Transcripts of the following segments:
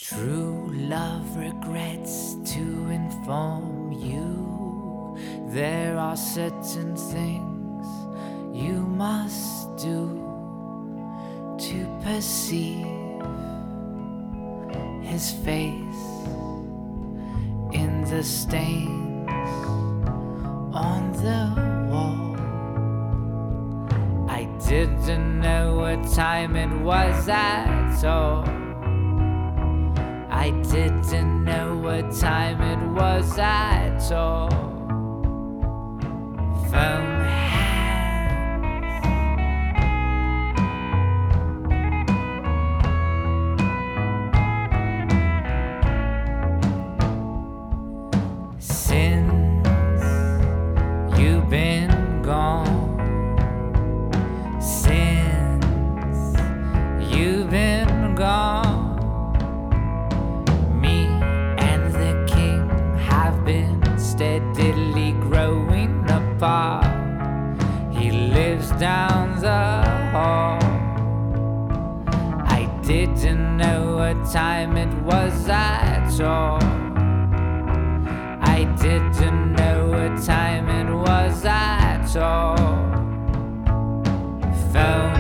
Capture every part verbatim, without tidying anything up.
True love regrets to inform you there are certain things you must do to perceive his face in the stains on the wall. I didn't know what time it was at all. I didn't know what time it was at all. Phone hands. Since you've been gone, since you've been gone, steadily growing apart. He lives down the hall. I didn't know what time it was at all. I didn't know what time it was at all. Phone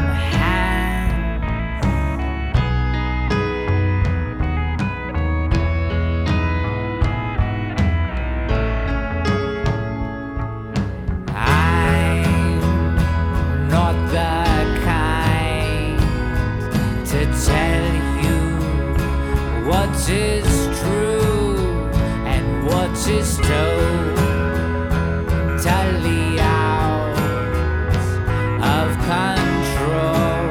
tell you what is true and what is told, totally out of control.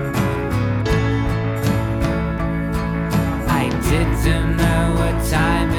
I didn't know what time